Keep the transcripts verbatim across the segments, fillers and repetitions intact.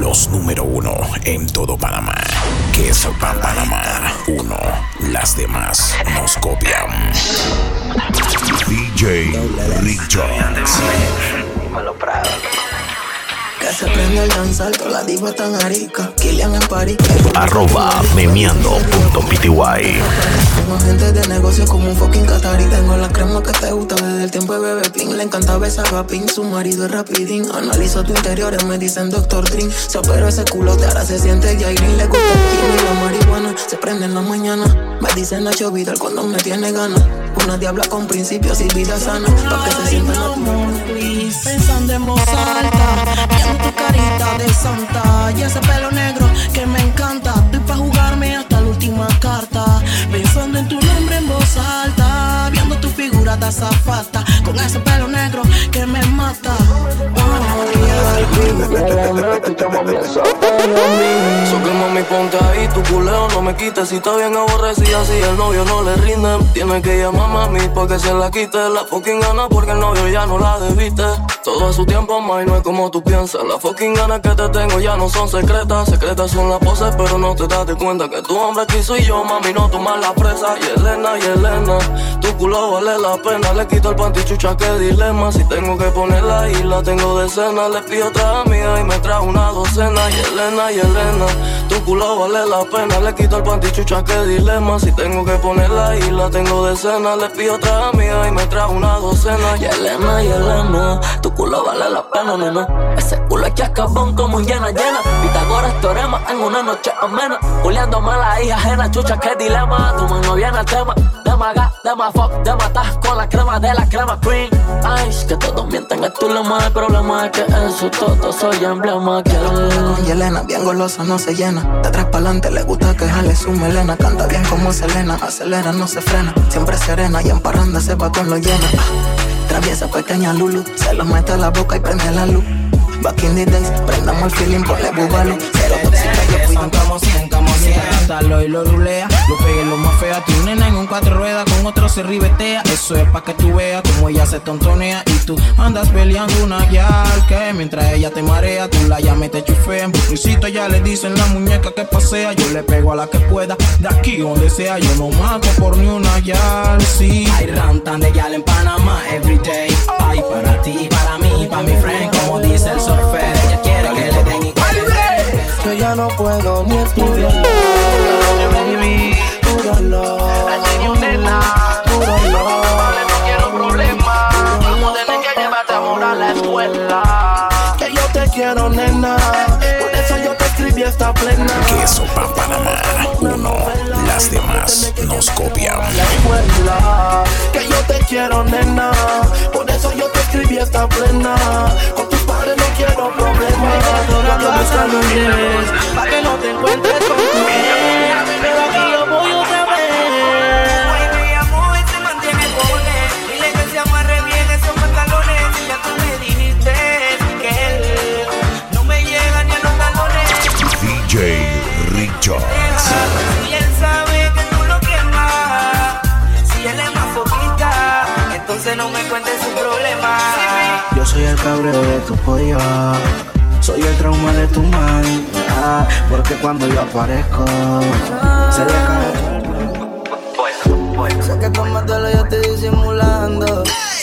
Los número uno en todo Panamá. Queso pa' Panamá. Uno. Las demás nos copian. D J Rick Jones. Dímelo, Prado. Que se prende el danzar, todas las divas tan arica. Kilian en París. Arroba memeando punto pty. Tengo gente de negocio como un fucking catarí. Tengo la crema que te gusta desde el tiempo de Bebé Pin. Le encanta besar a Pin, su marido es rapidín. Analizo tu interior, me dicen doctor Dream. Se operó ese culote, ahora se siente Jairin. Le gusta el kilo y la marihuana. Se prende en la mañana. Me dicen Nacho Vidal cuando me tiene ganas. Una diabla con principios y vida sana. Pa' que se sienta natural. Pensando en voz alta, viendo tu carita de santa y ese pelo negro que me encanta. Estoy pa' jugarme hasta la última carta. Pensando en tu nombre en voz alta, viendo tu figura de azafata con ese pelo negro que me mata. So que mami ponte ahí, tu culeo no me quites. Si está bien aborrecida, si el novio no le rinde, tiene que llamar a mami pa' que se la quite. La fucking gana porque el novio ya no la debiste. Todo a su tiempo, ma, y no es como tú piensas. Las fucking ganas que te tengo ya no son secretas. Secretas son las poses, pero no te das de cuenta que tu hombre aquí soy yo, mami, no tomas la presa. Y Elena, y Elena, tu culo vale la pena. Le quito el panty, chucha, qué dilema. Si tengo que ponerla ahí, la tengo de cena. Le pido otra amiga y me trae una docena. Y Elena, y Elena, tu culo vale la pena. Le quito el panty, chucha, qué dilema. Si tengo que ponerla ahí, la tengo de cena. Le pido otra amiga y me trae una docena. Y Elena, y Elena, tu culo vale la pena, nena. Ese culo es chascabón como un llena llena. Pitágoras teorema en una noche amena. Juliando mala hija ajena, chucha, qué dilema. Tu mano viene al tema. De maga, de ma fuck, de matas con la crema de la crema queen. Ay, que todos mienten, es tu lema. El problema es que en su toto soy emblema. Quiero con Yelena, bien golosa, no se llena. De atrás pa'lante le gusta que jale su melena. Canta bien como Selena, acelera, no se frena. Siempre serena y en parranda se va con lo llena. Ah, traviesa pequeña Lulu, se lo mete a la boca y prende la luz. Back in the days, prendamos el feeling, ponle bubalo. Cero tóxica, yo fui un como cien, como cien. Hasta y lo rulea, lo pegué lo más fea. Tiene un nena en un cuatro ruedas, con otro se ribetea. Eso es pa' que tú veas como ella se tontonea. Y tú andas peleando una guial que mientras ella te marea, tú la llamas y te chufean. Bucicito ya le dicen la muñeca que pasea. Yo le pego a la que pueda, de aquí donde sea. Yo no mato por ni una guial, sí. Hay rantan de guial en Panamá everyday. Hay para ti y para mí, para mi friend, como dice el surfer. Ella quiere que le den y que le den. Yo ya no puedo ni estudiar. Puro dolor, puro dolor. No quiero problemas. Vamos a tener que llevarte a morar a la escuela. Que yo te quiero, nena. Por eso yo te escribí esta plena. Queso pa' Panamá. Uno. Las demás nos copian. Que yo te quiero, nena. Por eso yo te escribí esta plena. Con tus padres no quiero problemas. Cuando buscas los bienes, pa' que no te encuentres con tu ex. Pero aquí yo voy otra vez. Hoy me llamo y se mantiene pone. Dile que se amarre bien esos pantalones. Y ya tú me dijiste que él no me llega ni a los talones. D J Rick Jones. Si él sabe que tú lo quemas, si él es más foquita, entonces no me cuentes su problema. Yo soy el cabreo de tu pollo. Soy el trauma de tu mind, ah, porque cuando yo aparezco se le cae. Sé que con matarlo yo estoy disimulando.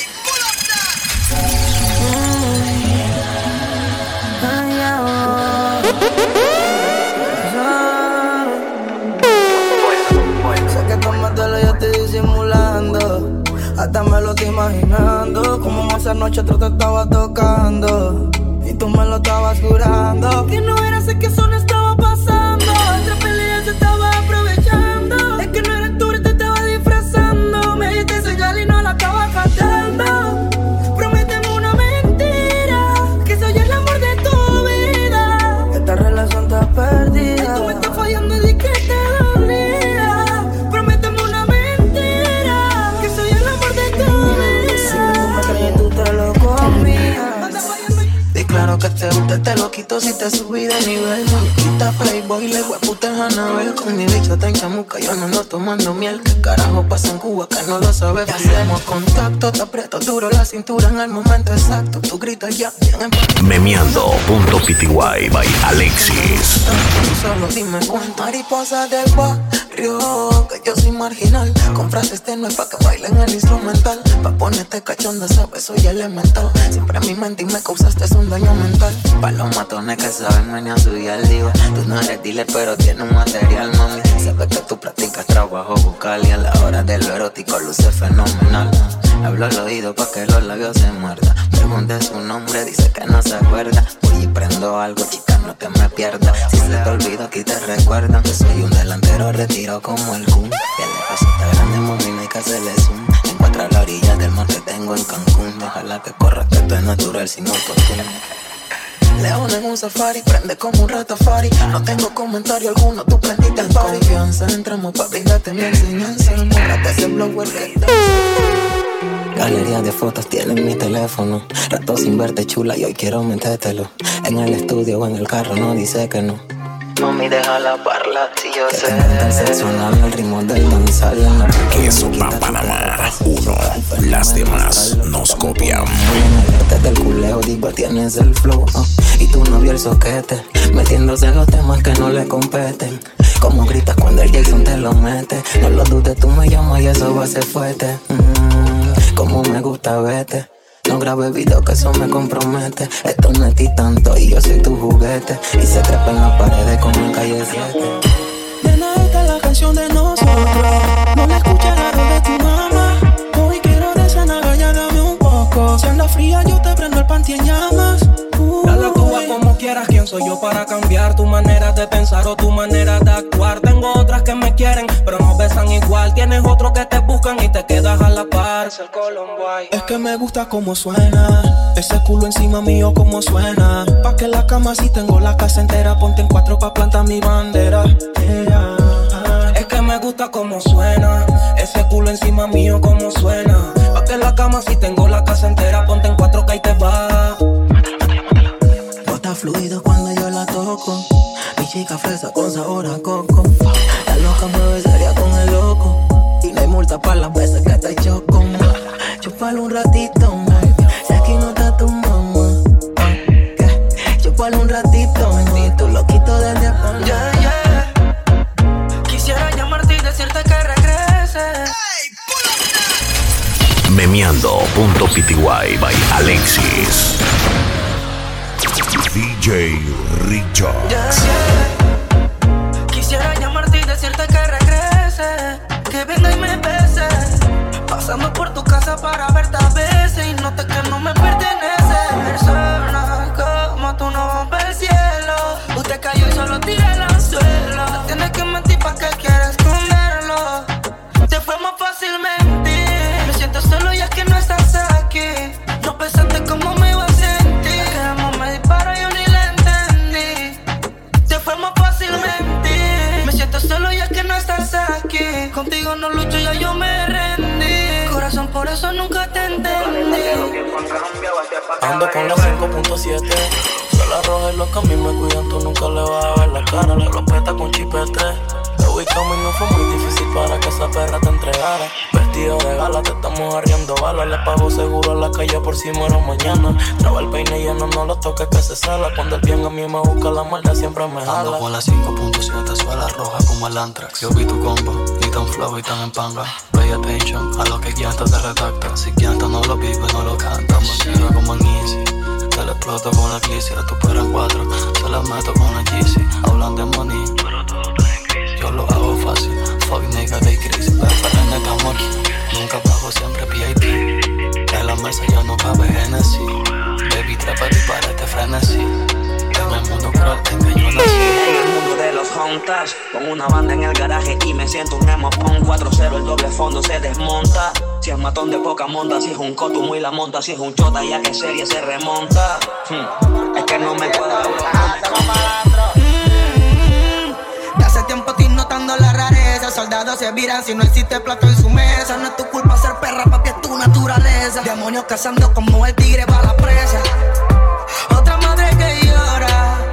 Sé que con matarlo yo estoy disimulando. Hasta me lo estoy imaginando. Como esa noche tú te estaba tocando y tú me lo estabas jurando. Que no era sé que eso no estaba pasando. Otra pelea se estaba aprovechando. Es que no eres tú, te estaba disfrazando. Me diste señal y no la estaba captando. Prométeme una mentira, que soy el amor de tu vida. Esta relación está perdida. Y tú me estás fallando y di que te dolía. Prométeme una mentira, que soy el amor de tu vida. Si no me crees tú te lo comías. Y claro que te gusta, te lo quito respeto si te subí de nivel. Muñequita Playboy, le hueputa a Anabel. Con mi bicho está en chamuca, yo no ando tomando miel. ¿Qué carajo pasa en Cuba que no lo sabes? Hacemos contacto, te aprieto duro la cintura en el momento exacto. Tú gritas ya, bien en Memeando.pty by Alexis. Solo dime cuánto. Mariposa del barrio, que yo soy marginal. Con frases tenues pa' que bailen el instrumental. Pa' ponerte cachonda, sabes, soy elemental. Siempre en mi mente y me causaste un daño mental. Pa' los matones que saben venir a subir al diva. Tú no eres dealer pero tienes un material, mami. Sabes que tú practicas trabajo vocal y a la hora de lo erótico luce fenomenal. Hablo al oído pa' que los labios se muerdan. Pregunté su nombre, dice que no se acuerda. Voy y prendo algo, chica, no te me pierdas. Si se te olvida aquí te recuerdan que soy un delantero retirado como el Kun. Que la cosa está grande, mami, no hay que hacerle zoom. Encuentra la orilla del mar que tengo en Cancún. Déjala que corra, que esto es natural sin autotune. León en un safari, prende como un ratafari. No tengo comentario alguno, tú prendiste el party. Confianza, entramos pa' brindarte mi enseñanza. Mórate ese blower que danza. Galería de fotos tienen mi teléfono. Rato sin verte chula y hoy quiero metértelo. En el estudio o en el carro no dice que no. Mami, déjala parlar, si yo que sé. Que te encanta el sexo anal, el ritmo del danzal. Que eso pa' Panamá. Uno, las demás nos copian. Desde el culeo, diva, tienes el flow, uh, y tu novio el soquete, metiéndose en los temas que no le competen. Como gritas cuando el Jason te lo mete. No lo dudes, tú me llamas y eso va a ser fuerte. mm, Como me gusta verte. No grabé video que eso me compromete. Esto no es ti tanto y yo soy tu juguete. Y se trepa en las paredes como en calle siete. Nena, esta es la canción de nosotros. No la escuches la de tu mamá. Hoy quiero desanar, ya dame un poco. Si anda fría yo te prendo el panty en llamas. Dale tú a como quieras, ¿quién soy yo para cambiar tu manera de pensar o tu manera de actuar? Tengo otras que me quieren, pero no besan igual. Tienes otros que te buscan y te quedas a la par. Es el Colombo. Es que me gusta como suena ese culo encima mío como suena. Pa' que la cama si tengo la casa entera. Ponte en cuatro pa' plantar mi bandera. Yeah. Es que me gusta como suena ese culo encima mío como suena. Pa' que la cama si tengo la casa entera. Ponte en cuatro que ahí te va. Bota fluido cuando yo la toco. Mi chica fresa con sabor a coco. La loca mueve seria con el loco. Y no hay multa para las veces que te choco. Chúpalo un ratito, si aquí no está tu mamá. Chúpalo un ratito, y tú lo quito desde abajo. Yeah, yeah. Quisiera llamarte y decirte que regreses. Memeando.pty by Alexis. D J Richard. Yeah, yeah. Quisiera llamarte y decirte que regreses, que venga y me bese. Pasando por tu casa para verte a veces y noté que no me pertenece. Persona como tú no rompe el cielo. Usted cayó y solo tira el anzuelo. No tienes que mentir pa' que quieras esconderlo. Te fue más fácil mentir. Me siento solo ya que no estás aquí. No pensaste cómo me iba a sentir. Que amor me dispara yo ni la entendí. Te fue más fácil mentir. Me siento solo ya que no estás aquí. Contigo no lucho, ya yo me rendí. Corazón, por eso nunca te entendí. Ando con la cinco punto siete. Suela roja y los que a mí me cuidan. Tú nunca le vas a ver la cara. Le lo peta con chipete. Le ubicamos y no fue muy difícil para que esa perra te entregara. Vestido de gala, te estamos arriendo balas. Le pago seguro a la calle por si muero mañana. Traba el peine lleno, no lo toques que se sala. Cuando el bien a mí me busca la maldad siempre me jala. Ando con la cinco punto siete, suela roja como el Antrax. Yo vi tu combo, ni tan flow y tan en panga. Pay attention a lo que quianta te redacta. Si quianta no lo vive, no lo canta. Me quiero como en Easy. Te la exploto con la clicia, tú eran cuatro. Se la meto con la Yeezy. Hablan de money, pero todo está en crisis. Yo lo hago fácil, fuck nigga de crisis. Pero estamos aquí, nunca bajo, siempre V I P. En la mesa ya no cabe Genesis. Baby, trepa y para este frenesí. En el mundo cruel en que yo nací. En el mundo de los juntas, con una banda en el garaje y me siento un emo pon. cuatro cero el doble fondo se desmonta. Si es matón de poca monta, si es un coto muy la monta. Si es un chota ya que serie se remonta. hmm. Es que no me cuadra. mm, De hace tiempo estoy notando la rareza. Soldados se viran si no existe plato en su mesa. No es tu culpa ser perra, papi, es tu naturaleza. Demonios cazando como el tigre para la presa. Otra madre que llora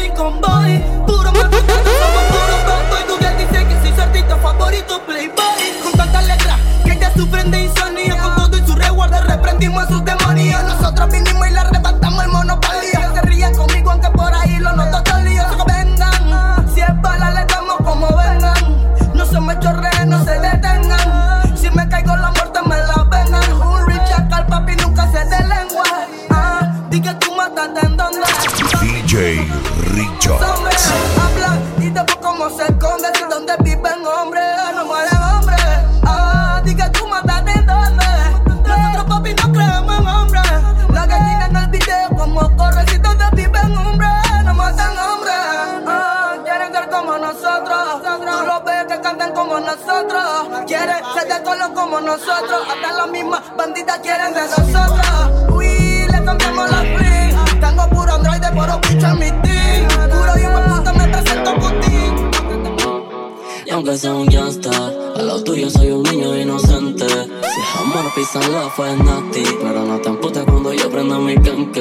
mi convoy. Puro me gusta, somos puro bad boy. Google dice que soy su artista favorito, Playboy. Con tanta letra que ella sufren de insomnio. Con todo y su resguardo reprendimos a sus demonios. Nosotros vinimos y le arrebatamos el monopolio. Se ríen conmigo aunque por ahí lo noto todo lío. So que vengan, si es bala le damos como vengan. No se me chorreen, no se detengan. Si me caigo la muerte me la vengan. Un Richard al papi nunca se de lengua. Ah, di que tú mataste en donde D J Richard. Habla y después cómo se esconde. Si donde viven hombres, no mueren hombres. Ah, di que tú mataste en donde. Nosotros papi no creemos en hombres. La gallina en el video como corre. Si donde viven hombres, no matan hombres. Ah, quieren ser como nosotros. Tú los ves que cantan como nosotros. Quieren ser de color como nosotros. Hasta las mismas banditas quieren de nosotros. Uy, le cambiamos la fling. Tengo puro androide, puro bicho en mi team. Puro hijo de puta me presento Putin. Y aunque sea un youngster, a lo tuyo soy un niño inocente. Si es amor, písala, fue nasty. Pero no te emputes cuando yo prenda mi canque.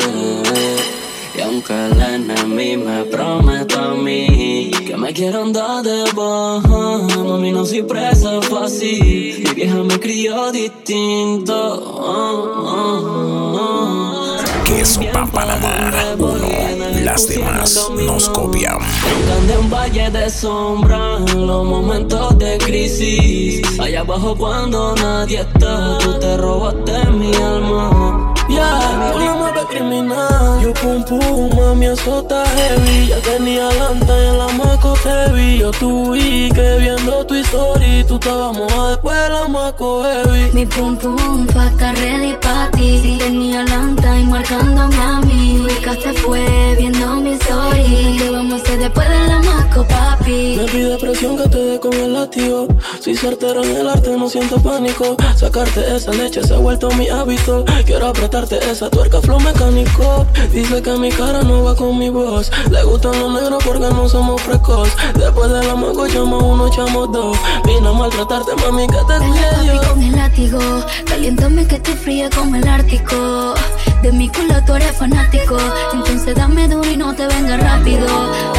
Y aunque el enemigo me prometa a mí que me quieran dar de baja, mami, no soy presa fácil. Mi vieja me crió distinto. Oh, oh, oh. Queso pa' Panamá, uno, las demás nos copian. Nunca de un valle de sombra en los momentos de crisis. Allá abajo cuando nadie está, tú te robaste mi alma. Yeah, tú no me ves criminal. Yo pum pum, mami, eso está heavy. Ya tenía lanta y en la maco te vi. Yo tuve que viendo tu historia, tú estabas mojada después de la maco heavy. Mi pum pum pa' estar ready pa' ti. Tenía lanta y marcándome a mí. Ubicaste fue viendo mi story. ¿Qué vamos a hacer después de la maco, papi? Me pide presión que te dé con el látigo. Soy certero en el arte, no siento pánico. Sacarte esa leche se ha vuelto mi hábito. Quiero apretarte esa tuerca, flow mecánico. Dice que mi cara no va con mi voz. Le gustan los negros porque no somos frescos. Después de la mago echamos uno, echamos dos. Vine a maltratarte, mami, que te cuide yo. Papi con el látigo, caliéntame que te fríe como el Ártico. De mi culo tú eres fanático, entonces dame duro y no te venga rápido.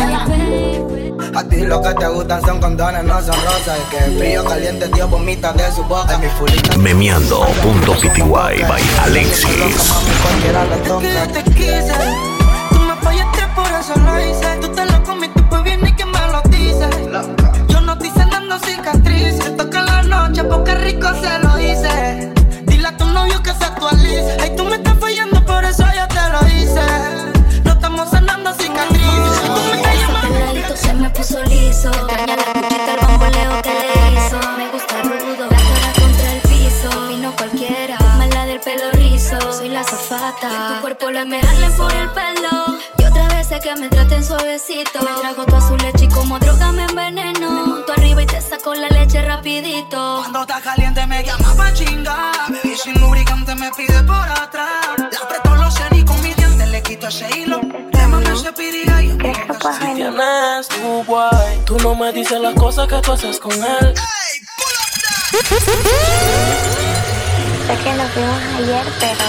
A ti lo que te gustan son condones, no son rosas. El que es frío, caliente, tío, vomita de su boca. Mi fulita Memeando.pty by Alexis. Es que yo te quise, tú me fallaste, por eso lo hice. Tú te lo comiste, pues viene y que me lo dices. Yo no estoy sanando cicatrices. Toca en la noche porque rico se lo hice. Dile a tu novio que se actualice. Ay, tú me estás fallando, por eso yo te lo hice. No estamos sanando cicatrices. Tú me estás llamando. Se me puso liso. Extraña la cuchita, el bamboleo que le hizo. Me gusta rudo, la cara contra el piso. Y no cualquiera, mala del pelo rizo. Soy la zafata, en tu cuerpo lo me jalen por el pelo. Y otra vez sé que me traten suavecito. Me trago toda su leche y como droga me enveneno. Me monto arriba y te saco la leche rapidito. Cuando está caliente me llama pa' chingar. Baby sin lubricante me pide por atrás. Le aprieto los senos y con mi diente le quito ese hilo. Quémame ese piriga y yo si tienes tu guay, tú no me dices las cosas que tú haces con él. Sé que nos vimos ayer, pero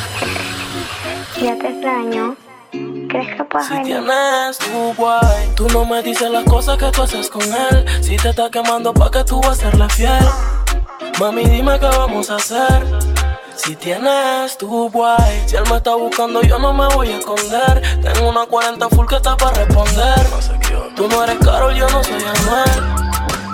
ya te extraño. ¿Crees que puedas si venir? tienes tu guay, tú no me dices las cosas que tú haces con él. Si te está quemando pa' que tú vas a serle fiel. Mami, dime qué vamos a hacer. Si tienes tu guay, si él me está buscando yo no me voy a esconder. Tengo una cuarenta full que está para responder. Tú no eres Karol, yo no soy Anuel.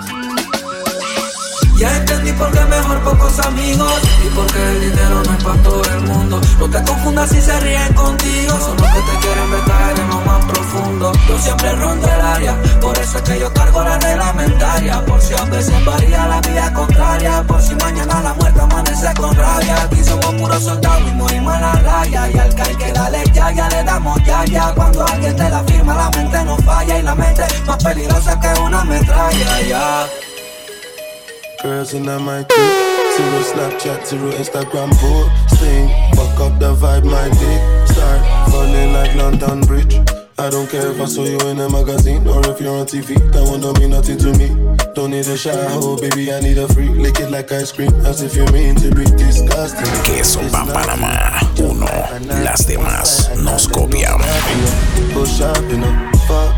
Ya entendí por qué mejor pocos amigos y porque el dinero no es para todo el mundo. No te confundas si se ríen contigo, son los que te quieren ver caer en lo más profundo. Yo siempre rondo el área, por eso es que yo cargo la reglamentaria. Por si a veces varía la vía contraria, por si mañana la muerte amanece con rabia. Aquí somos puros soldados y morimos en la raya. Y al caer que dale ya, ya le damos ya, ya. Cuando alguien te la firma la mente no falla. Y la mente más peligrosa que una metralla, ya. Girls in my clique, zero Snapchat, zero Instagram posting. Fuck up the vibe, my dick start falling like London Bridge. I don't care if I saw you in a magazine or if you're on T V. That one don't mean nothing to me. Don't need a shower, baby, I need a freak. Lick it like ice cream, as if you mean to be disgusting. Queso pa' Panamá, uno, las demás nos copian. Push up, you know, fuck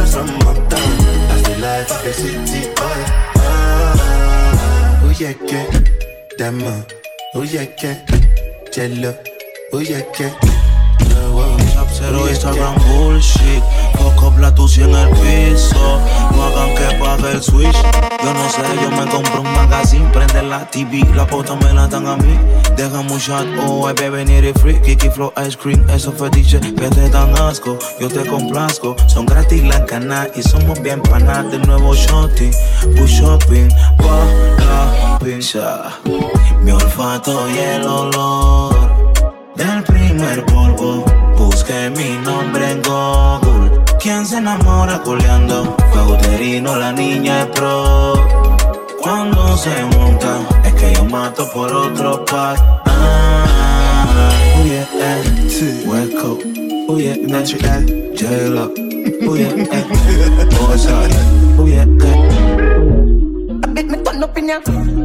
from uptown. That's the life of the city boy. Ah, oh yeah, que dama, oh yeah, que jello, oh yeah, que. Cero Instagram bullshit. Fuck up la tucia en el piso. No hagan que pague el switch. Yo no sé, yo me compro un magazine. Prende la T V, la pota me la dan a mí. Dejan un shot, oh, I bebe ni free. Kiki Flow Ice Cream, esos fetiches que te dan asco. Yo te complazco, son gratis la cana. Y somos bien panas del nuevo shotty. Push shopping, pa la pincha. Mi olfato y el olor del primer polvo. Busqué mi nombre en Google. ¿Quién se enamora coleando? Cauterino, la niña es pro. Cuando se monta, es que yo mato por otro pack. Ah, oh yeah, eh, West Coast. Oh yeah, natural, J-Lo. Oh yeah, eh, Ozark. Oh yeah, eh. A bit me turn up in ya.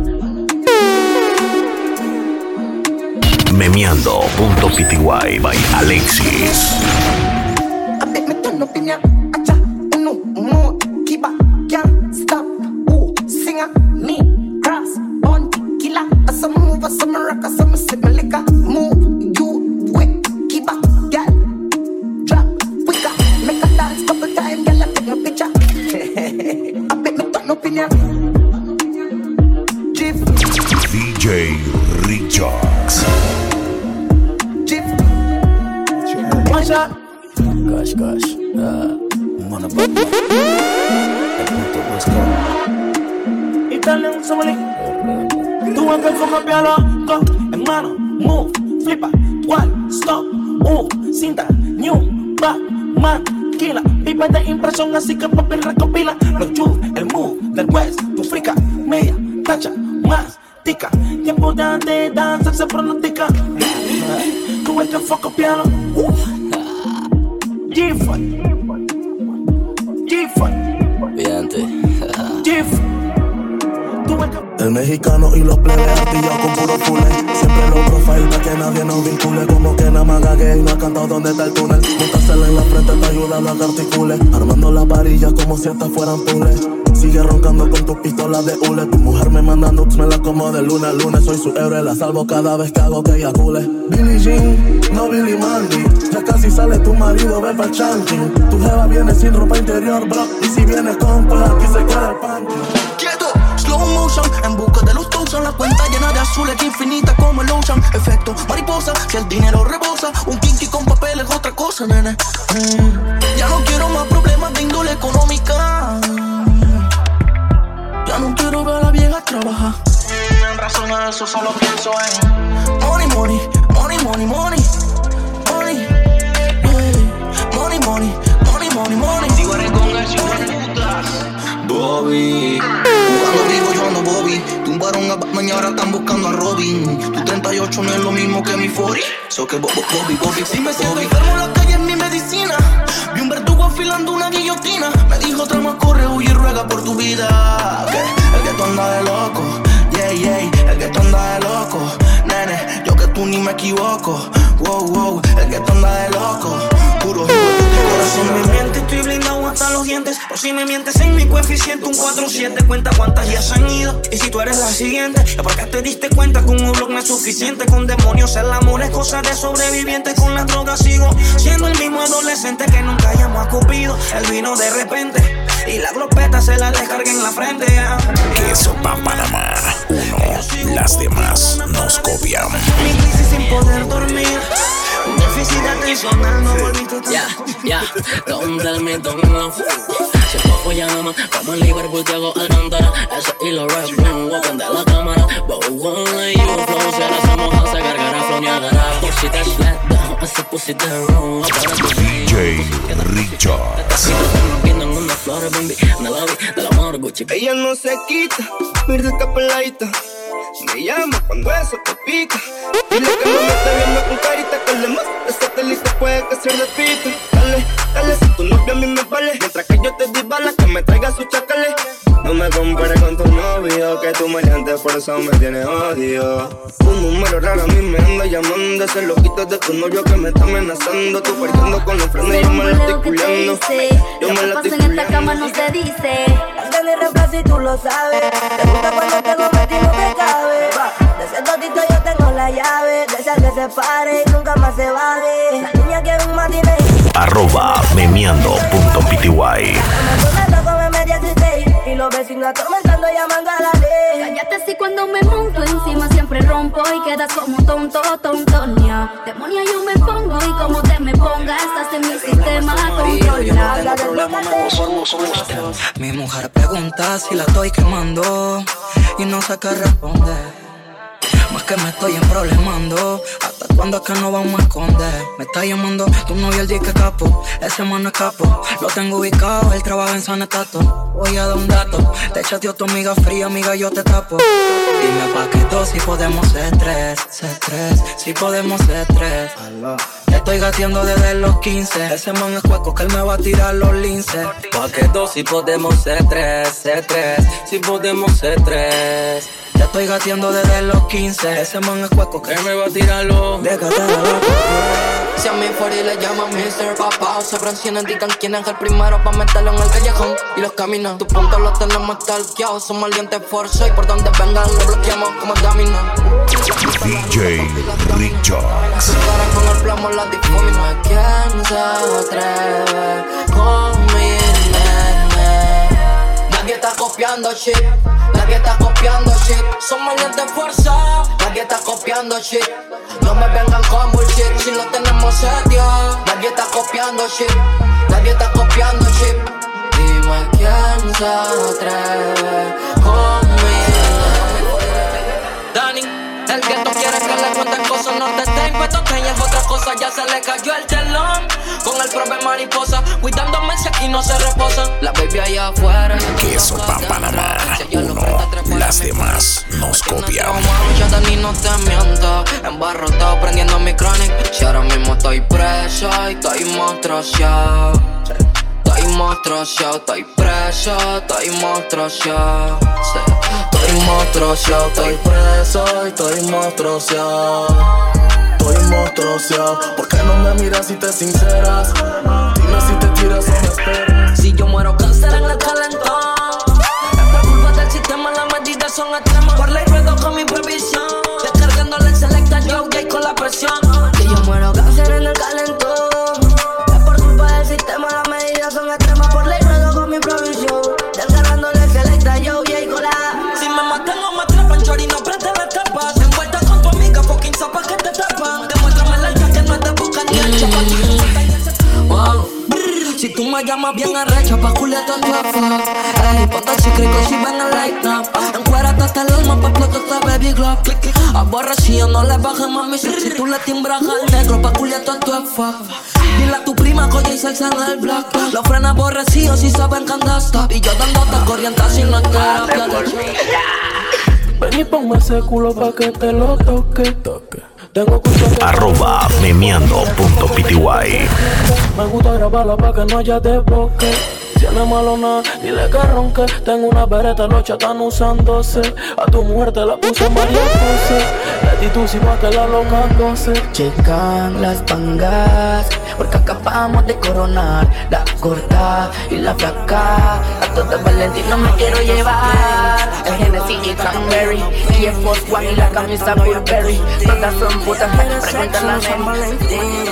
Memeando.pty by Alexis. A bit me turn up in ya. Acha, uno, more, keep up, can't stop. Ooh, singer, me, grass, on, killer. As some move, as some rock, as some sip my liquor. Move, you, quick, keep up, girl. Drop, quicker, make a dance couple times, girl, I take my picture. A bit me turn up in ya. D J Richards. One shot. Gosh, gosh. Uh, Mona Bamba. El punto West Coast. Italian Somali. Tú ves que foco pia loco. Hermano, move, flipa, one, stop, uh, cinta, new, back, man, killa. Pipa de impresión, así que papi recopila. Los juve, el move del West, tu frica, media, tacha, más, tica. Tiempo ya de danza se pronostica. Tú ves que foco pia loco. Uh. G-Fun G-Fun G-Fun El mexicano y los plebes artillados con puro fule. Siempre los profile pa' que nadie nos vincule. Como que nada más gague y no ha cantado donde está el túnel. Montársela en la frente te ayuda a que articule. Armando las varillas como si estas fueran pules. Sigue roncando con tus pistolas de hule. Tu mujer me manda nudes, me la como de lunes a lunes. Soy su héroe, la salvo cada vez que hago que eyacule. Billie Jean, no Billy Mandy. Ya casi sale tu marido, ve pa'l chanting. Tu jeva viene sin ropa interior, bro. Y si viene con pues aquí se queda el panty. Quieto, slow motion, en busca de los toasts. La cuenta llena de azules que infinita como el ocean. Efecto mariposa, si el dinero rebosa. Un kinky con papel es otra cosa, nene. mm. Ya no quiero más problemas de índole económica. Ya no quiero ver a la vieja trabajar. En razón a eso solo pienso en Money, money, money, money, money. Money, hey. Money, money, money, money, money. Digo eres con el putas Bobby, jugando vivo yo ando Bobby. Tumbaron a Batman y ahora están buscando a Robin. Tu treinta y ocho no es lo mismo que mi cuarenta. So que Bobby, Bobby, Bobby. Si me siento enfermo en la calle es mi medicina. Vi un verdugo afilando una guillotina. Me dijo trama, corre, huye y ruega por tu vida. Que el que tú anda de loco, yeah, yeah. El que tú anda de loco, nene, yo que tú ni me equivoco. Wow, wow, el que tú anda de loco. Puro jugo de tu corazón. Si me mientes estoy blindado hasta los dientes. O si me mientes en mi coeficiente un cuatro siete. Cuenta cuántas ya se han ido. Y si tú eres la siguiente, es porque te diste cuenta que un blog no es suficiente. Con demonios el amor es cosa de sobreviviente. Con las drogas sigo siendo el mismo adolescente que nunca llamó a Cupido. Él vino de repente y la glopeta se la descarga en la frente. yeah. Queso pa' Panamá. Uno, las demás nos copian. Mi crisis sin poder dormir. Un déficit atencional, no volviste tan... Ya, ya, don't tell me, don't love. Si estoy follando más, como en Liverpool te hago Alcántara. Ese y los Red Bull, walking de la cámara. But we won't let you flow, si ahora somos a se cargará, flow, ni agarrá. Pussy that flat down, ese pussy that wrong. D J Richards. Viendo en una flor, baby, en el lobby del amor, Gucci. Ella no se quita, mira esta peladita. Me llama cuando eso te pica. Dile que no me está viendo con carita. Que le más esa telita puede que se repita. Dale, dale, si tu novia a mí me vale. Mientras que yo te di bala, que me traiga su chacale. No me compares con tu novio. novio, que tú me liantes, por eso me tienes odio. Un número raro a mí me anda llamando, ese loquito de tu novio que me está amenazando. Tú parqueando con los frenos y yo me la estoy culiando. Yo me la estoy en esta cama no se dice. Ande ni reflejo si tú lo sabes. Te gusta cuando tengo metido te cabe. De ese totito yo tengo la llave. De esa que se pare y nunca más se baje. La niña quiere un matiné. Arroba memeando punto pty. Y los vecinos atormentando llamando a la ley. Cállate si cuando me monto encima siempre rompo y quedas como tonto, tontonia. Demonia yo me pongo y como te me ponga estás en mi sistema controlado. Mi mujer pregunta si la estoy quemando y no sé qué responder. Más que me estoy emproblemando. ¿Hasta cuándo es que no vamos a esconder? Me está llamando tu novio el disque capo. Ese mano es capo. Lo tengo ubicado, él trabaja en San Estato. Voy a dar un dato. Te chateó tu amiga fría, amiga, yo te tapo. Dime pa' que dos si podemos ser tres. Ser tres, si podemos ser tres. Te estoy gateando desde los quince. Ese man es cueco que él me va a tirar los linces. Pa' que dos si podemos ser tres. Ser tres, si podemos ser tres. Te estoy gateando desde los quince. Ese man es cueco que me va a tirarlo. Déjate de la. Si a mi forty le llaman mister Papá, se franciona, indican quién es el primero pa' meterlo en el callejón y los caminos. Tus puntos los tenemos talqueados, somos alientes forza y por donde vengan lo bloqueamos como domina. D J Rick Jocks. Con el plomo la difumina. ¿Quién se atreve con mi nene? Nadie está copiando shit, nadie está copiando shit. Somos alientes fuerza, nadie está copiando shit. No me vengan con bullshit, si no tenemos serio. Nadie está copiando shit, nadie está copiando shit. Dime quién se atreve conmigo. Dani, el gueto quiere que le cuenten cosas, no te estén, pero tenías otra cosa, ya se le cayó el telón. Con el propio mariposa, cuidándome si aquí no se reposan. La baby allá afuera. Queso pa' Panamá, uno, las demás nos copian. Ya Dani no te miento, embarrotado prendiendo mi chronic. Si ahora mismo estoy preso y estoy monstruoso. Estoy monstruoso, estoy preso, estoy monstruoso. Estoy monstruoso, estoy preso y estoy monstruoso. Estoy monstruoso, ¿por qué no me miras si te sinceras? Dime si te tiras o me esperas. Si yo muero cáncer en el calentón, es por culpa del sistema, las medidas son extremas. Por ley ruedo con mi previsión, descargándole el selecta yo gay con la presión. Si yo muero cáncer en el calentón, es por culpa del sistema, las medidas son extremas. Por ley ruedo con mi provisión, descargándole el selecta yo gay con la. Si me matan o me atrapan, chori no prende las tapas. Envuelta con tu amiga, fucking zapas que te tapan. Demuéstrame la hija que no es de boca ni el chapa. Wow. Si tú me llamas bien arrecha pa' culiarte tu afán. Ey, ponte chicrico si ven el light up. Encuérate hasta el alma pa' explotar esta baby glock. Aborrecido, no le bajes mami. Si tú le timbras al negro pa' culiarte tu afán. Dile a tu prima que hoy hay salsa en el block. Los frenos aborrecidos si saben que andas stop. Y yo dándote corriente si no te la Ven y ponme ese culo pa' que te lo toque, toque. Tengo Arroba memeando punto pty. Me gusta grabarla pa' que no haya desbloque. Si no es malo nada, dile que ronque. Tengo una bereta, los chats están usándose. A tu mujer te la puse María José. Le di tu si pa' que la loca goce. Llegan las pangas, porque acabamos de coronar la gorda y la flaca. A todo Valentino me quiero llevar. El Genesis y Cranberry, y el Force One y la camisa Burberry. Todas son putas, preguntan a San Valentín.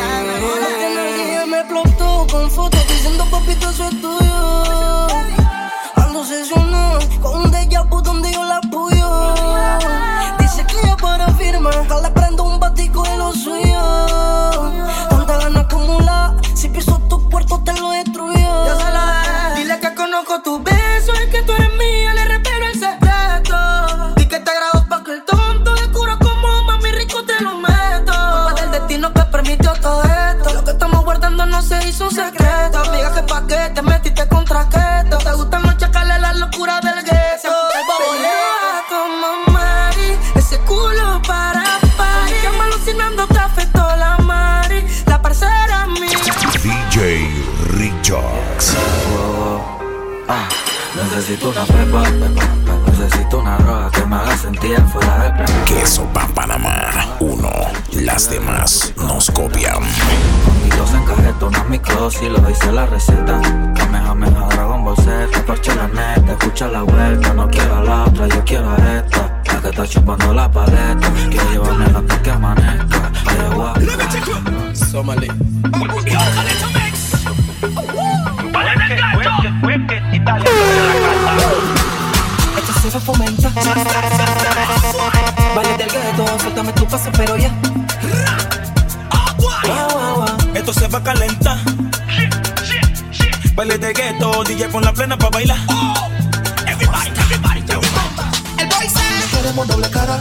Me explotó con fotos diciendo papito eso es tuyo. Ando obsesionado con un déjà vu donde yo la apoyo. Dice que ella para firmar, que le prendo un batico de lo suyo. Tanta gana acumula, si piso tu puerto te lo destruyo. Ya se la dile que conozco tu beso, es que tú eres mía, le repero el secreto. Di que te agrado pa' que el tonto descubra como mami rico te lo meto. Culpa del destino que permitió todo esto. Lo que estamos guardando no se hizo un secreto. Amiga, que pa' qué te metiste contra keto. Te gustan los chacales, la locura del gueto. Pelea como Mari, ese culo para party. Llama alucinando, te afectó la Mari, la parcera mía. D J Rick Jocks. Ah, Necesito una pepa, pepa. Necesito una droga que me haga sentir fuera de plan. Queso pa' Panamá, uno, las demás nos copian. Conmigo se encajetona mi close y lo dice la receta. Kamehameha, Dragon Ball Z, parche la neta. Escucha la vuelta, no quiero a la otra, yo quiero a esta. La que está chupando la paleta, quiero llevarme hasta que amanezca. Ayahuasca. Somali. Esto se va fomenta. Vale del gueto, suéltame tu paso, pero ya. Esto se va a calentar. Baile de gueto, D J con la plena pa' bailar. Everybody, everybody, everybody. El boy se queremos doble cara.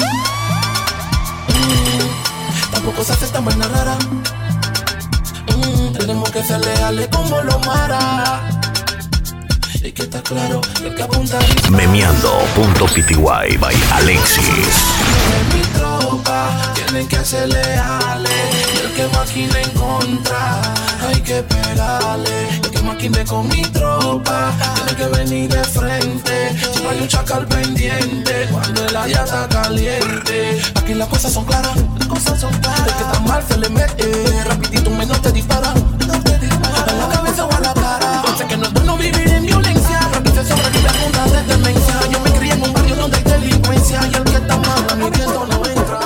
Mm, tampoco se hace tan buena rara. Mm, tenemos que ser leales como los maras. Y que está claro, el que apunta dice Memeando.pty by Alexis. mi tropa, tienen que ser leales. Y el que maquine en contra, hay que esperarle. El que maquine con mi tropa, tiene que venir de frente. Siempre hay un chacal pendiente, cuando el haya está caliente. Aquí las cosas son claras, las cosas son claras. El que está mal se le mete, rapidito un menos te dispara. En la cabeza o a la cara. Sé que no es bueno vivir en violencia, pero que se sobrevive a punta de demencia. Yo me crié en un barrio donde hay delincuencia, y el que está mal a mi viento no entra.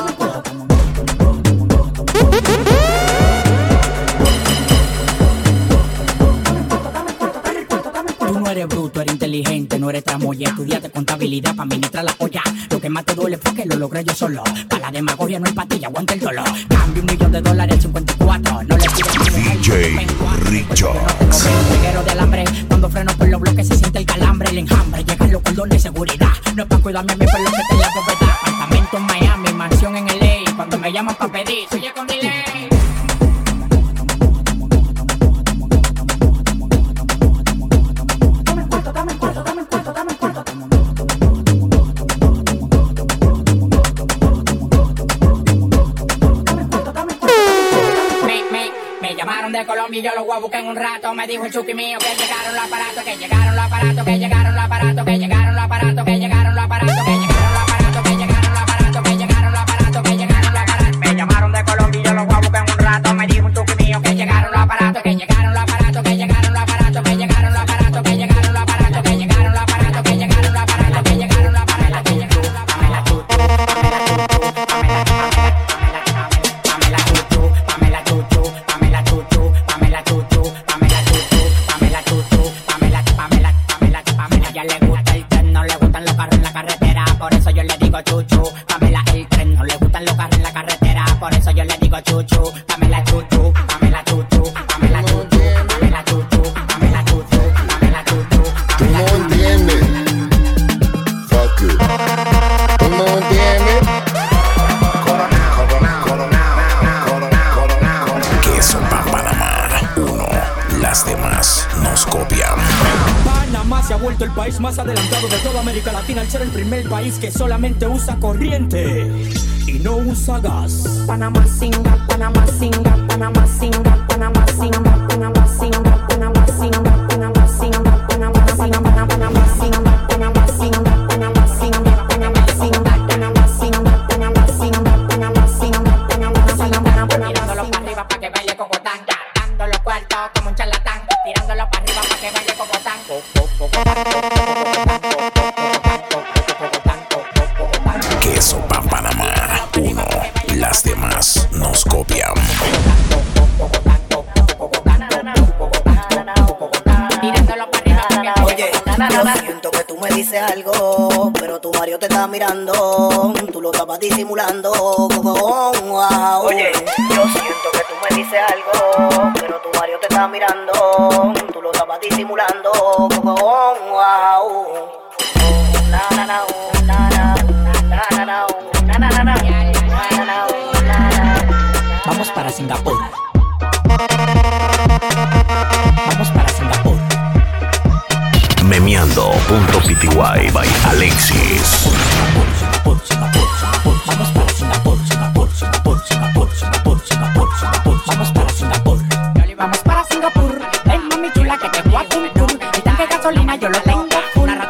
Tú no eres bruto, eres inteligente, no eres tramoya. Estudiaste contabilidad para administrar la olla. Lo que más te duele fue que lo logré yo solo. Para la demagogia no hay pastilla, aguanta el dolor. Cambio un millón de dólares en cincuenta y cuatro. No le pides D J Richards. Un reguero de alambre. Cuando freno por los bloques se siente el calambre, el enjambre. Llegan los cordones de seguridad. No es para cuidarme a mí, pero lo que te la bóveda. Apartamento en Miami, mansión en L A. Cuando me llaman para pedir, soy con delay. De Colombia y yo los voy a buscar en un rato. Me dijo el chuki mío que llegaron los aparatos, que llegaron los aparatos, que llegaron los aparatos, que llegaron los aparatos, que llegaron los aparatos, que llegaron los aparatos, que llegaron los aparatos, que llegaron los aparatos, que llegaron los aparatos. Me llamaron de Colombia y yo los voy a buscar en un rato. Me dijo el chuki mío que llegaron los aparatos, que llegaron los aparatos, que llegaron los aparatos, que llegaron los aparatos, que llegaron los aparatos, que llegaron los aparatos, que llegaron los aparatos, que llegaron los aparatos, que llegaron los aparatos. Pamela Chuchu, Pamela Chuchu, Pamela Chuchu, Pamela Chuchu, Pamela Chuchu, Pamela Chuchu, Pamela Chuchu, Pamela, Pamela, Pamela, ya le gusta el tren, no le gustan los carros en la carretera, por eso yo le digo Chuchu. Pamela el tren, no le gustan los carros en la carretera, por eso yo le digo Chuchu. Pamela Chuchu, Pamela Chuchu, Pamela Chuchu, Pamela Chuchu, Pamela Chuchu, Pamela Chuchu. Tú no entiendes. Fuck it. Tú no entiendes. Queso pa' Panamá, uno, las demás nos copian. Panamá se ha vuelto el país más adelantado de toda América Latina al ser el primer país que solamente usa corriente y no usa gas. Panamá singa, Panamá singa, Panamá singa, Panamá singa, Panamá singa, Panamá singa, Panamá singa, Panamá singa, Panamá singa, Panamá singa, Panamá singa, Panamá singa, Panamá singa, Panamá singa, Panamá singa, Panamá singa, tirándolo para arriba pa' que baile cocotán, dando los cuartos como un charlatán, tirándolo para arriba pa' que baile cocotán. Queso pa' Panamá, uno, las demás nos copian. Oye, yo siento que tú me dices algo, pero tu Mario te está mirando, tú lo estabas disimulando. Wow. Oye, yo siento que tú me dices algo, pero tu Mario te está mirando, tú lo estabas disimulando. Wow. Na na na na na na na na na na na. Vamos para Singapur. Vamos para Singapur. Memeando.pty by Alexis. Singapur, Singapur, Singapur, vamos para Singapur, Singapur, Singapur, Singapur, Singapur, Singapur, Singapur, vamos para Singapur. Vamos para Singapur. Ven mami chula que te voy a cumplir. El tanque de gasolina yo lo tengo. Una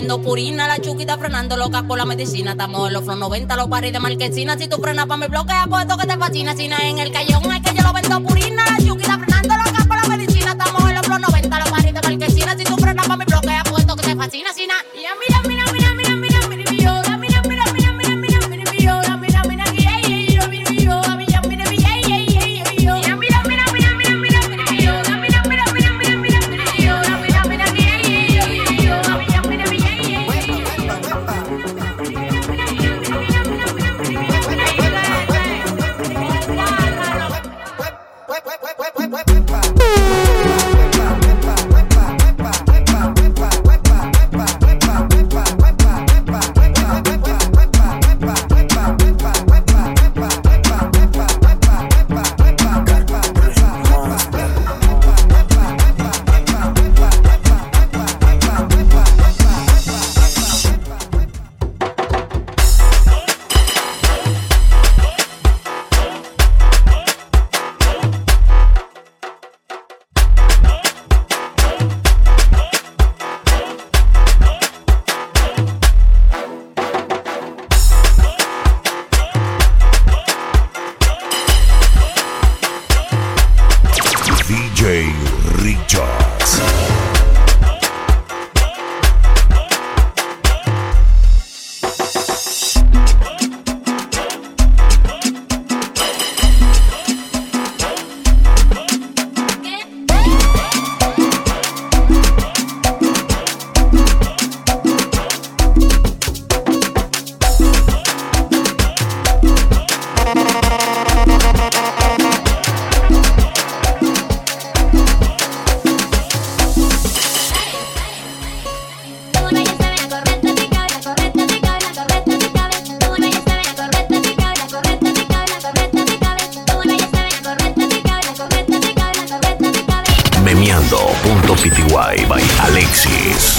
vendo purina. La chuquita frenando loca con la medicina. Estamos en los Flow noventa, los paris de Marquesina. Si tú frenas pa' mi bloque, apuesto que te fascina. Si no es en el callejón, es que yo lo vendo purina. La chuquita frenando loca con la medicina. Estamos en los Flow noventa, los paris de Marquesina. Si tú frenas pa' mi bloque, apuesto que te fascina. Si no, mira, mira, mira, mira, mira, mira, mira, mira, mira, mira, mira, mira, mira, mira, mira, mira, mira, mira, yeah, yeah, yeah, mira, mira, mira, mira, mira, yeah, yeah, yeah, yeah, mira, mira, mira, mira, mira, mira, mira, mira, mira, mira, mira, mira, mira, mira, mira, mira, yeah, yeah, yeah, yeah, mira, mira, mira, yeah, yeah, D J Richards. Memeando.pty by Alexis.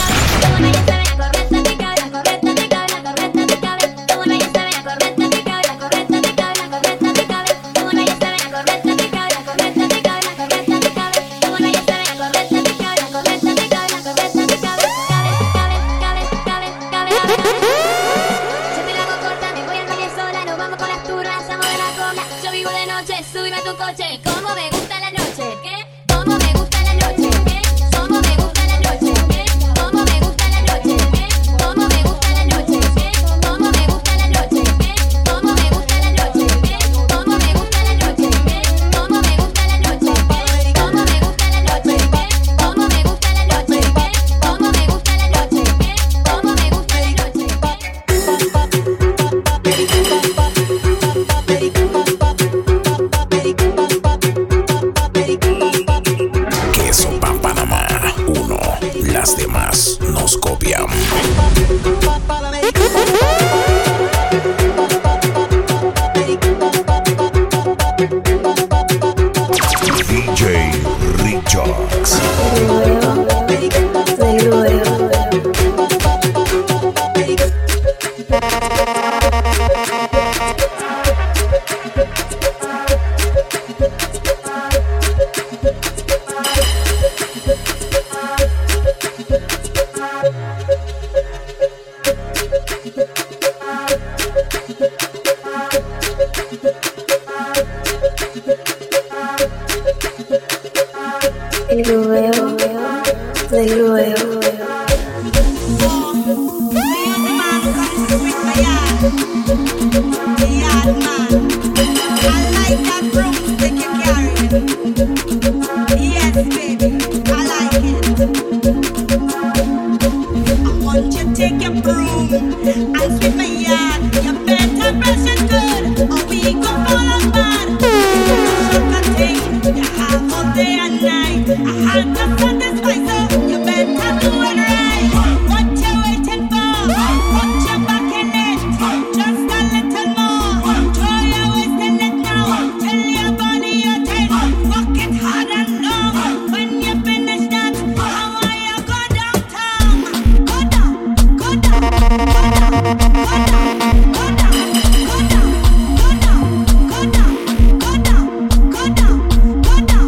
Go down.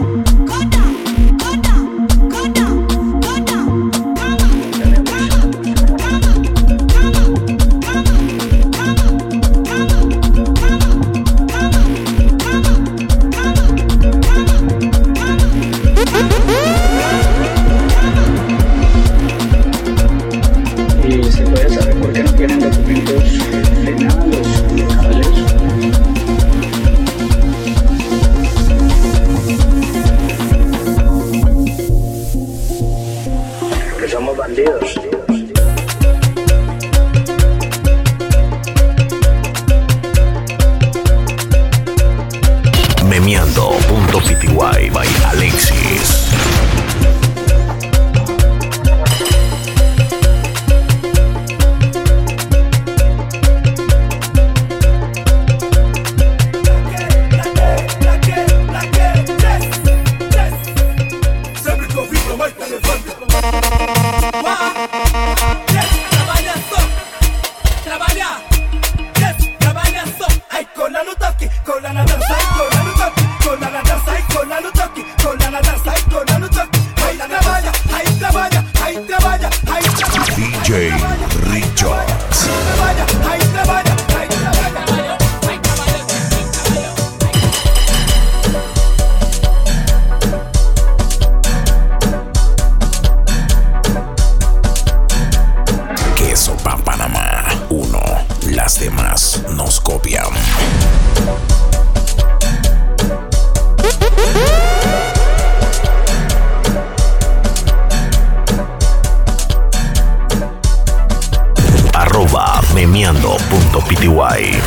P T Y.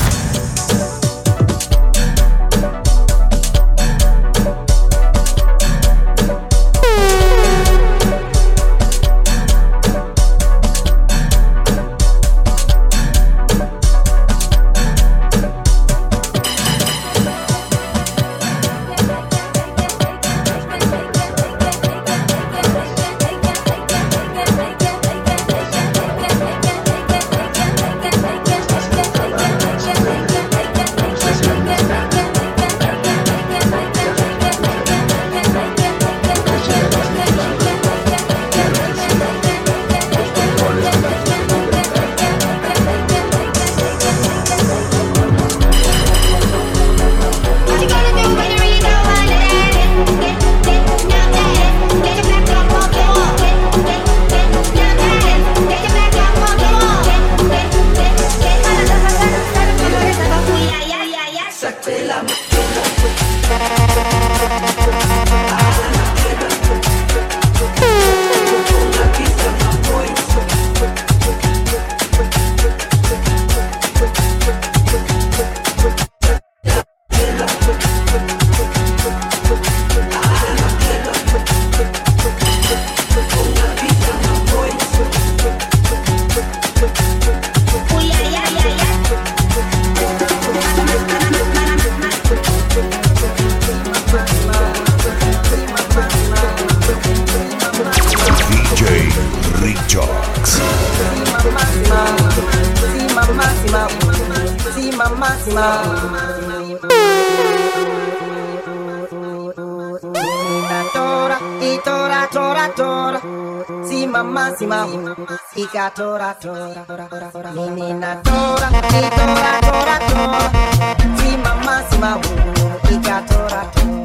Ika tora tora tora menina tora e tora tora tora si mama si ma wo Ika tora tora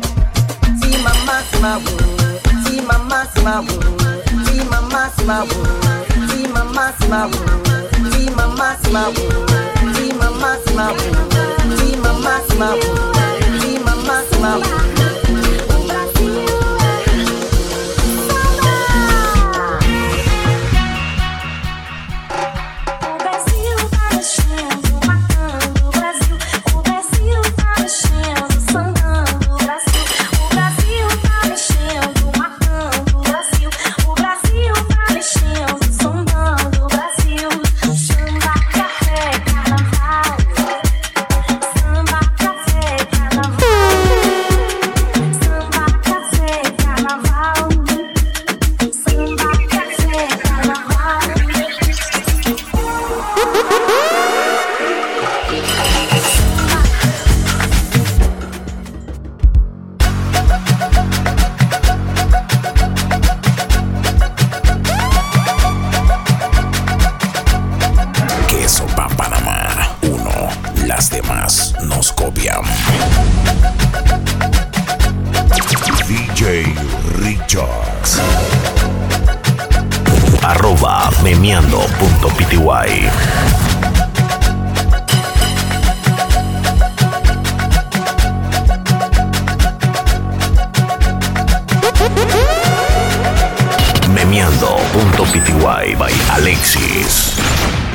si mama si ma wo si mama si ma wo si mama si ma wo si mama si ma wo si mama si ma wo si mama si ma wo si mama si ma wo si mama si ma wo Arroba memeando punto P T Y. memeando punto P T Y by Alexis.